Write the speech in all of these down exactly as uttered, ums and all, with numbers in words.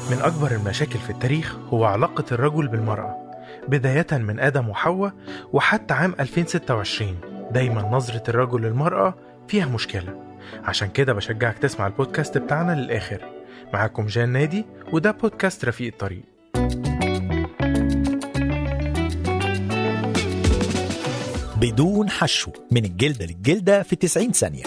من أكبر المشاكل في التاريخ هو علاقة الرجل بالمرأة، بداية من آدم وحواء وحتى عام ألفين وستة وعشرين. دايما نظرة الرجل للمرأة فيها مشكلة. عشان كده بشجعك تسمع البودكاست بتاعنا للآخر. معاكم جان نادي، وده بودكاست رفيق الطريق. بدون حشو، من الجلدة للجلدة في تسعين ثانية.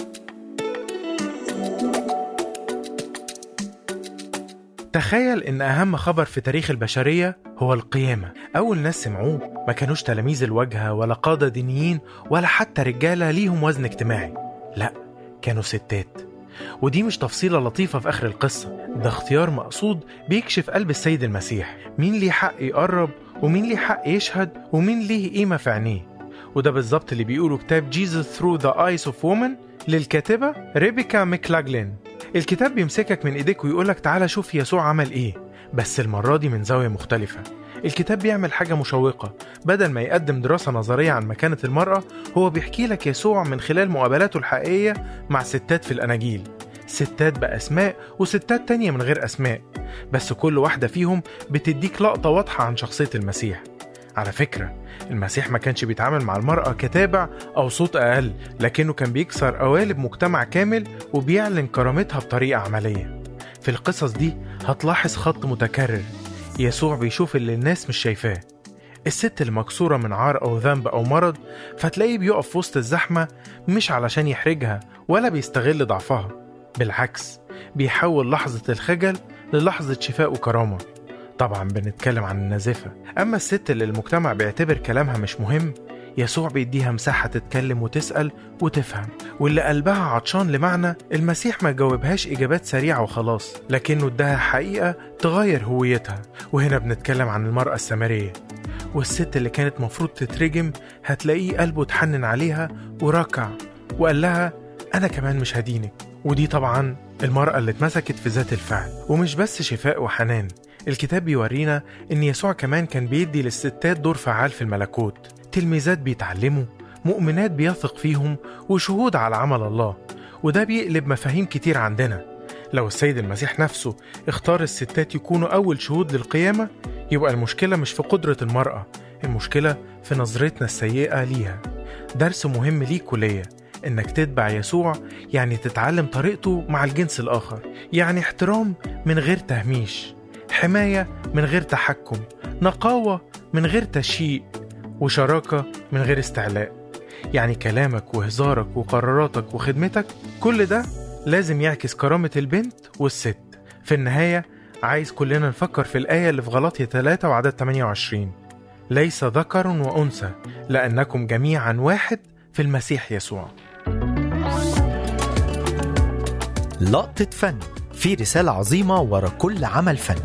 تخيل إن أهم خبر في تاريخ البشرية هو القيامة. أول ناس سمعوه ما كانوش تلاميذ الواجهة ولا قادة دينيين ولا حتى رجالة ليهم وزن اجتماعي، لا، كانوا ستات. ودي مش تفصيلة لطيفة في آخر القصة، ده اختيار مقصود بيكشف قلب السيد المسيح، مين ليه حق يقرب ومين ليه حق يشهد ومين ليه قيمة في عينيه. وده بالظبط اللي بيقوله كتاب Jesus Through the Eyes of Woman للكاتبة ريبيكا ميكلاجلين. الكتاب بيمسكك من ايديك ويقولك تعالى شوف يسوع عمل ايه، بس المرة دي من زاوية مختلفة. الكتاب بيعمل حاجة مشوقة، بدل ما يقدم دراسة نظرية عن مكانة المرأة، هو بيحكي لك يسوع من خلال مقابلاته الحقيقية مع ستات في الأناجيل، ستات بأسماء وستات تانية من غير أسماء، بس كل واحدة فيهم بتديك لقطة واضحة عن شخصية المسيح. على فكرة، المسيح ما كانش بيتعامل مع المرأة كتابع أو صوت أقل، لكنه كان بيكسر قوالب مجتمع كامل وبيعلن كرامتها بطريقة عملية. في القصص دي هتلاحظ خط متكرر، يسوع بيشوف اللي الناس مش شايفاه. الست المكسورة من عار أو ذنب أو مرض، فتلاقيه بيقف في وسط الزحمة مش علشان يحرجها ولا بيستغل ضعفها، بالعكس بيحول لحظة الخجل للحظة شفاء وكرامة. طبعا بنتكلم عن النازفة. أما الست اللي المجتمع بيعتبر كلامها مش مهم، يسوع بيديها مساحة تتكلم وتسأل وتفهم. واللي قلبها عطشان لمعنى، المسيح ما جاوبهاش إجابات سريعة وخلاص، لكنه اداها حقيقة تغير هويتها. وهنا بنتكلم عن المرأة السامرية، والست اللي كانت مفروض تترجم، هتلاقيه قلبه تحنن عليها وركع وقال لها أنا كمان مش هدينك. ودي طبعا المرأة اللي اتمسكت في ذات الفعل. ومش بس شفاء وحنان، الكتاب بيورينا إن يسوع كمان كان بيدي للستات دور فعال في الملكوت، تلميذات بيتعلموا، مؤمنات بيثق فيهم، وشهود على عمل الله. وده بيقلب مفاهيم كتير عندنا. لو السيد المسيح نفسه اختار الستات يكونوا أول شهود للقيامة، يبقى المشكلة مش في قدرة المرأة، المشكلة في نظرتنا السيئة ليها. درس مهم ليك وليا، إنك تتبع يسوع يعني تتعلم طريقته مع الجنس الآخر، يعني احترام من غير تهميش، حماية من غير تحكم، نقاوة من غير تشييء، وشراكة من غير استعلاء. يعني كلامك وهزارك وقراراتك وخدمتك، كل ده لازم يعكس كرامة البنت والست. في النهاية عايز كلنا نفكر في الآية اللي في غلاطية ثلاثة وعدد ثمانية وعشرين: ليس ذكر وأنثى، لأنكم جميعا واحد في المسيح يسوع. لقطة فن، في رسالة عظيمة ورا كل عمل فن.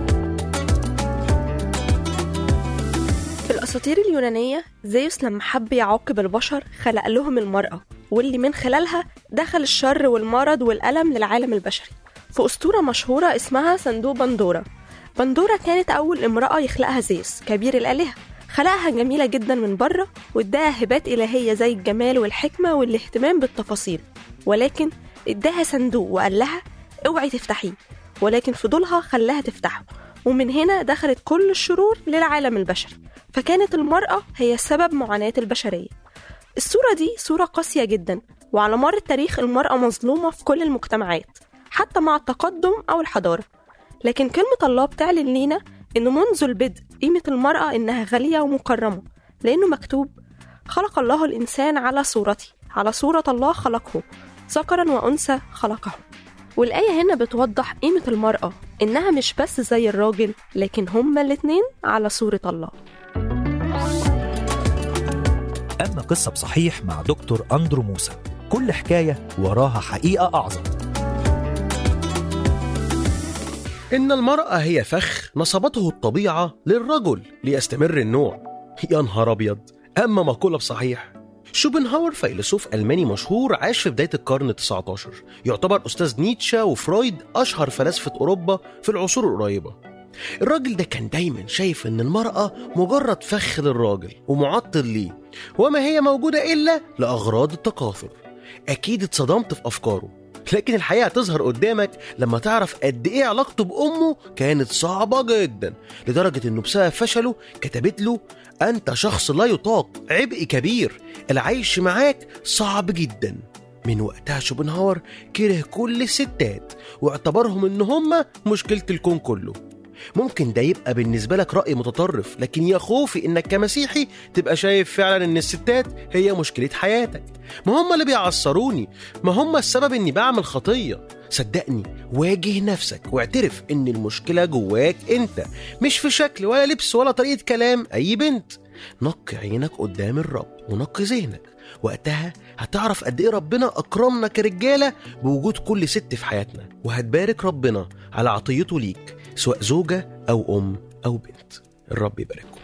في الأساطير اليونانية، زيوس لما حب يعاقب البشر خلق لهم المرأة، واللي من خلالها دخل الشر والمرض والألم للعالم البشري. في أسطورة مشهورة اسمها صندوق بندورة. بندورة كانت أول امرأة يخلقها زيوس كبير الآلهة. خلقها جميلة جدا من بره، واداها هبات إلهية زي الجمال والحكمة والاهتمام بالتفاصيل، ولكن اداها صندوق وقال لها اوعي تفتحيه، ولكن فضولها خلاها تفتحه. ومن هنا دخلت كل الشرور للعالم البشري، فكانت المرأة هي سبب معاناة البشرية. الصورة دي صورة قاسية جدا، وعلى مر التاريخ المرأة مظلومة في كل المجتمعات حتى مع التقدم أو الحضارة. لكن كلمة الله بتعلن لينا إنه منذ البدء قيمة المرأة إنها غالية ومكرمة، لأنه مكتوب خلق الله الإنسان على صورته، على صورة الله خلقه، ذكرا وأنثى خلقه. والآية هنا بتوضح قيمة المرأة، إنها مش بس زي الراجل، لكن هما الاتنين على صورة الله. أما قصة بصحيح مع دكتور أندرو موسى، كل حكاية وراها حقيقة أعظم. إن المرأة هي فخ نصبته الطبيعة للرجل ليستمر النوع. يا نهار أبيض! أما مقولة بصحيح. شوبنهاور فيلسوف ألماني مشهور عاش في بداية القرن التاسع عشر، يعتبر أستاذ نيتشه وفرويد أشهر فلاسفة أوروبا في العصور القريبة. الراجل ده كان دايما شايف إن المرأة مجرد فخ للراجل ومعطل ليه، وما هي موجودة إلا لأغراض التكاثر. أكيد اتصدمت في أفكاره. لكن الحقيقة هتظهر قدامك لما تعرف قد ايه علاقته بأمه كانت صعبة جدا، لدرجة انه بسبب فشله كتبت له: انت شخص لا يطاق، عبء كبير، العيش معاك صعب جدا. من وقتها شوبنهاور كره كل الستات واعتبرهم ان هم مشكلة الكون كله. ممكن ده يبقى بالنسبة لك رأي متطرف، لكن يا خوفي انك كمسيحي تبقى شايف فعلا ان الستات هي مشكلة حياتك. ما هم اللي بيعصروني، ما هم السبب اني بعمل خطية. صدقني، واجه نفسك واعترف ان المشكلة جواك انت، مش في شكل ولا لبس ولا طريقة كلام اي بنت. نقي عينك قدام الرب ونقي ذهنك، وقتها هتعرف قد ايه ربنا اكرمنا كرجالة بوجود كل ست في حياتنا، وهتبارك ربنا على عطيته ليك سواء زوجة أو أم أو بنت. الرب يبارككم.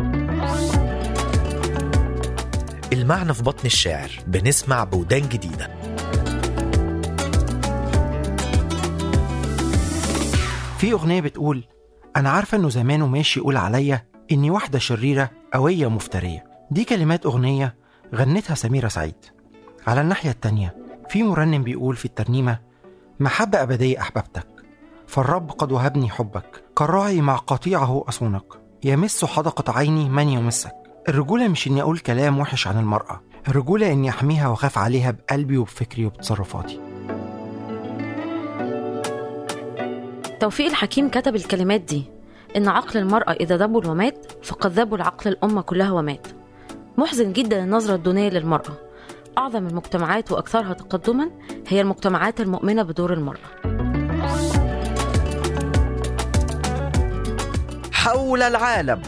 المعنى في بطن الشاعر، بنسمع بودان جديدة. في أغنية بتقول: أنا عارفة أنه زمانه ماشي يقول عليا إني واحدة شريرة قوية مفترية. دي كلمات أغنية غنتها سميرة سعيد. على الناحية التانية في مرنم بيقول في الترنيمة: محبة أبدية أحببتك، فالرب قد وهبني حبك، كالراعي مع قطيعه أصونك، يمس حدقة عيني من يمسك. الرجولة مش إني أقول كلام وحش عن المرأة، الرجولة إني أحميها وأخاف عليها بقلبي وبفكري وبتصرفاتي. توفيق الحكيم كتب الكلمات دي: إن عقل المرأة إذا ذبل ومات فقد ذبل عقل الأمة كلها ومات. محزن جدا النظرة الدونية للمرأة. أعظم المجتمعات وأكثرها تقدما هي المجتمعات المؤمنة بدور المرأة. حول العالم.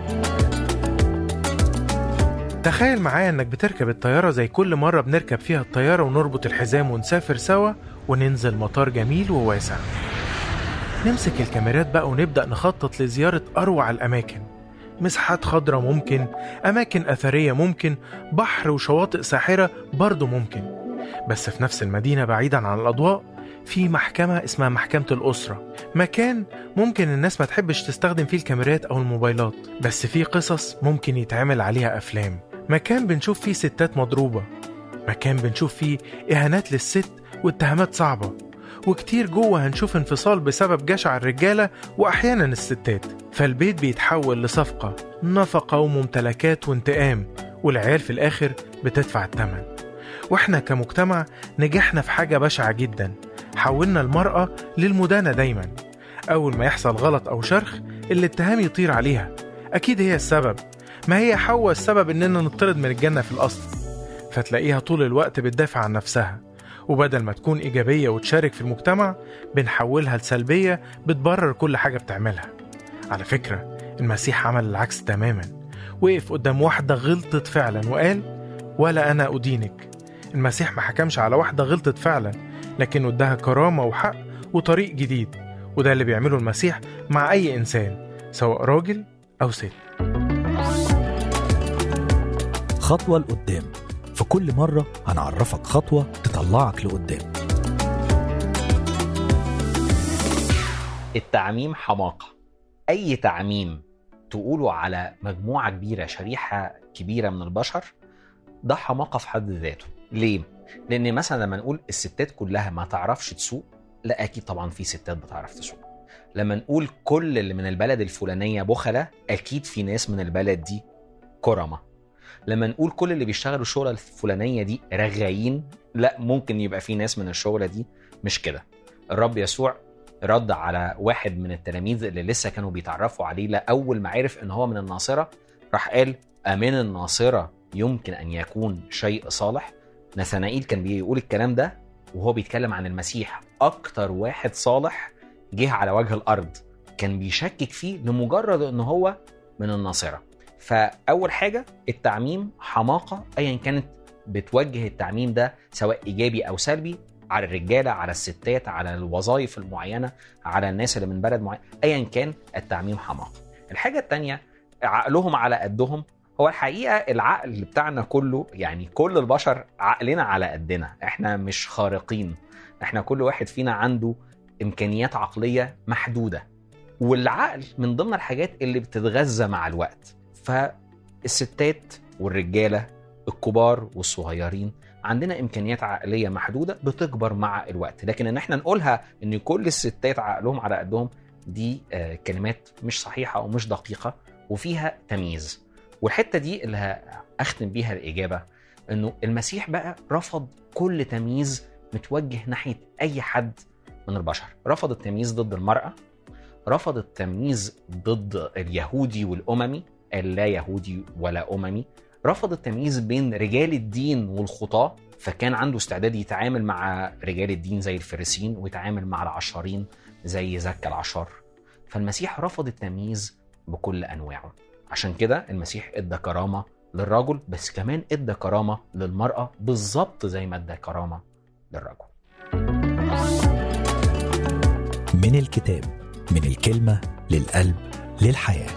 تخيل معايا انك بتركب الطيارة زي كل مرة بنركب فيها الطيارة ونربط الحزام ونسافر سوا وننزل مطار جميل وواسع. نمسك الكاميرات بقى ونبدأ نخطط لزيارة أروع الأماكن، مساحات خضراء ممكن، أماكن أثرية ممكن، بحر وشواطئ ساحرة برضو ممكن. بس في نفس المدينة بعيدا عن الأضواء في محكمة اسمها محكمة الأسرة، مكان ممكن الناس ما تحبش تستخدم فيه الكاميرات أو الموبايلات، بس فيه قصص ممكن يتعمل عليها أفلام. مكان بنشوف فيه ستات مضروبة، مكان بنشوف فيه إهانات للست واتهامات صعبة، وكتير جوه هنشوف انفصال بسبب جشع الرجالة وأحيانا الستات. فالبيت بيتحول لصفقة، نفقة وممتلكات وانتقام، والعيال في الآخر بتدفع الثمن. وإحنا كمجتمع نجحنا في حاجة بشعة جدا، حولنا المرأة للمدانة دايما. أول ما يحصل غلط أو شرخ الاتهام يطير عليها، أكيد هي السبب، ما هي حواء السبب إننا نطرد من الجنة في الأصل. فتلاقيها طول الوقت بتدافع عن نفسها، وبدل ما تكون إيجابية وتشارك في المجتمع بنحولها لسلبية بتبرر كل حاجة بتعملها. على فكرة المسيح عمل العكس تماما، وقف قدام واحدة غلطت فعلا وقال: ولا أنا أدينك. المسيح ما حكمش على واحدة غلطت فعلا، لكن اداها كرامة وحق وطريق جديد، وده اللي بيعمله المسيح مع أي إنسان سواء راجل أو ست. خطوة لقدام، في كل مرة هنعرفك خطوة تطلعك لقدام. التعميم حماقة. أي تعميم تقوله على مجموعة كبيرة، شريحة كبيرة من البشر، ده حماقة في حد ذاته. ليه؟ لأن مثلا لما نقول الستات كلها ما تعرفش تسوق، لا أكيد طبعا في ستات بتعرف تسوق. لما نقول كل اللي من البلد الفلانية بخلة، أكيد في ناس من البلد دي كرمة. لما نقول كل اللي بيشتغلوا الشغلة الفلانية دي رغايين، لا ممكن يبقى في ناس من الشغلة دي مش كده. الرب يسوع رد على واحد من التلاميذ اللي لسه كانوا بيتعرفوا عليه، لأول ما عرف ان هو من الناصرة راح قال: أمن الناصرة يمكن أن يكون شيء صالح. نثنائيل كان بيقول الكلام ده وهو بيتكلم عن المسيح، أكتر واحد صالح جه على وجه الأرض، كان بيشكك فيه لمجرد أنه هو من الناصرة. فأول حاجة التعميم حماقة، أيا كانت بتوجه التعميم ده سواء إيجابي أو سلبي، على الرجالة، على الستات، على الوظائف المعينة، على الناس اللي من بلد معين، أيا كان التعميم حماقة. الحاجة التانية عقلهم على قدهم. هو الحقيقة العقل بتاعنا كله، يعني كل البشر عقلنا على قدنا، احنا مش خارقين، احنا كل واحد فينا عنده إمكانيات عقلية محدودة، والعقل من ضمن الحاجات اللي بتتغذى مع الوقت. فالستات والرجالة الكبار والصغيرين عندنا إمكانيات عقلية محدودة بتكبر مع الوقت، لكن إن احنا نقولها إن كل الستات عقلهم على قدهم دي آه كلمات مش صحيحة أو مش دقيقة وفيها تمييز. والحتة دي اللي هأختم بيها الإجابة، إنه المسيح بقى رفض كل تمييز متوجه ناحية أي حد من البشر. رفض التمييز ضد المرأة، رفض التمييز ضد اليهودي والأممي، اللا يهودي ولا أممي، رفض التمييز بين رجال الدين والخطاة، فكان عنده استعداد يتعامل مع رجال الدين زي الفريسين ويتعامل مع العشارين زي زكا العشار. فالمسيح رفض التمييز بكل أنواعه. عشان كده المسيح ادى كرامة للرجل، بس كمان ادى كرامة للمرأة بالظبط زي ما ادى كرامة للرجل. من الكتاب، من الكلمة للقلب للحياة.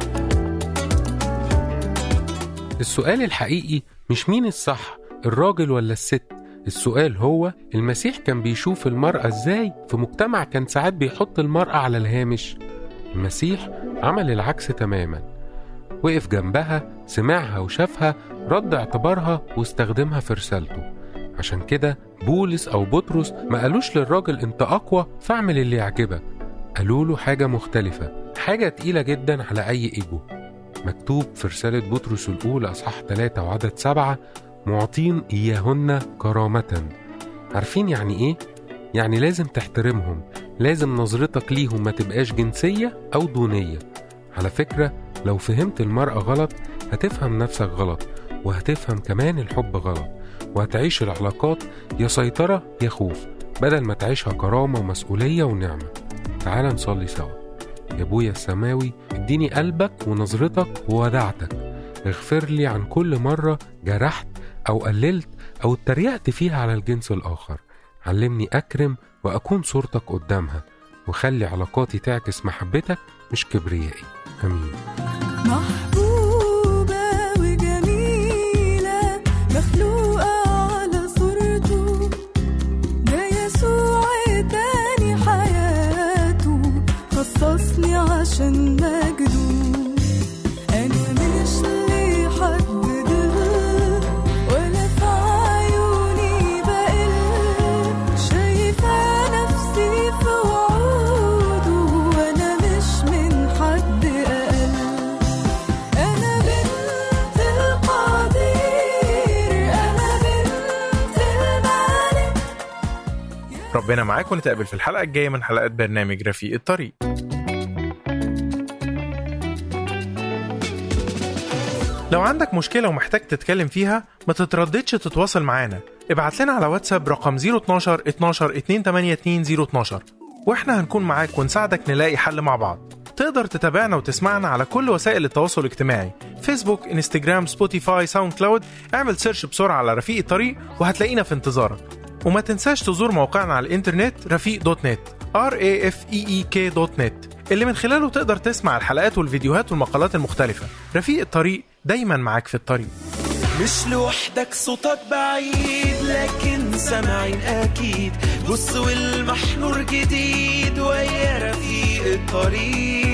السؤال الحقيقي مش مين الصح، الراجل ولا الست. السؤال هو المسيح كان بيشوف المرأة ازاي في مجتمع كان ساعات بيحط المرأة على الهامش. المسيح عمل العكس تماما، وقف جنبها، سمعها وشافها، رد اعتبارها واستخدمها في رسالته. عشان كده بولس أو بطرس ما قالوش للراجل انت أقوى فاعمل اللي يعجبك، قالوا له حاجة مختلفة، حاجة تقيلة جدا على أي إيجو. مكتوب في رسالة بطرس الأولى أصحاح ثلاثة وعدد سبعة: معطين إياهن كرامة. عارفين يعني إيه؟ يعني لازم تحترمهم، لازم نظرتك ليهم ما تبقاش جنسية أو دونية. على فكرة لو فهمت المرأة غلط هتفهم نفسك غلط، وهتفهم كمان الحب غلط، وهتعيش العلاقات يا سيطرة يا خوف بدل ما تعيشها كرامة ومسؤولية ونعمة. تعال نصلي سوا. يا أبويا السماوي، اديني قلبك ونظرتك وودعتك. اغفر لي عن كل مرة جرحت أو قللت أو اتريقت فيها على الجنس الآخر. علمني أكرم وأكون صورتك قدامها، وخلي علاقاتي تعكس محبتك مش كبريائي. أمين. محبوبة وجميلة مخلوقة على صورته، ده يسوع تاني حياته خصصني عشان مجده. أنا مش لي حد ضل ولا في عيوني بقل، شايفة نفسي في وعوده وأنا مش من حد أقل. أنا بنت القدير، أنا بنت الملك. ربنا معاك، ونتقابل في الحلقة الجاية من حلقات برنامج رفيق الطريق. لو عندك مشكلة ومحتاج تتكلم فيها ما تترددش تتواصل معانا. ابعت لنا على واتساب رقم صفر اتناشر اتناشر اتنين تمانية اتنين صفر اتناشر، واحنا هنكون معاك ونساعدك نلاقي حل مع بعض. تقدر تتابعنا وتسمعنا على كل وسائل التواصل الاجتماعي: فيسبوك، انستجرام، سبوتيفاي، ساوند كلاود. اعمل سيرش بسرعة على رفيق الطريق وهتلاقينا في انتظارك. وما تنساش تزور موقعنا على الانترنت رفيق دوت نت آر إيه إف إي إي كي دوت نت، اللي من خلاله تقدر تسمع الحلقات والفيديوهات والمقالات المختلفة. رفيق الطريق دايما معاك في الطريق. مش لوحدك، صوتك بعيد لكن سامعين أكيد. بص والمحنور جديد ويا رفيق الطريق.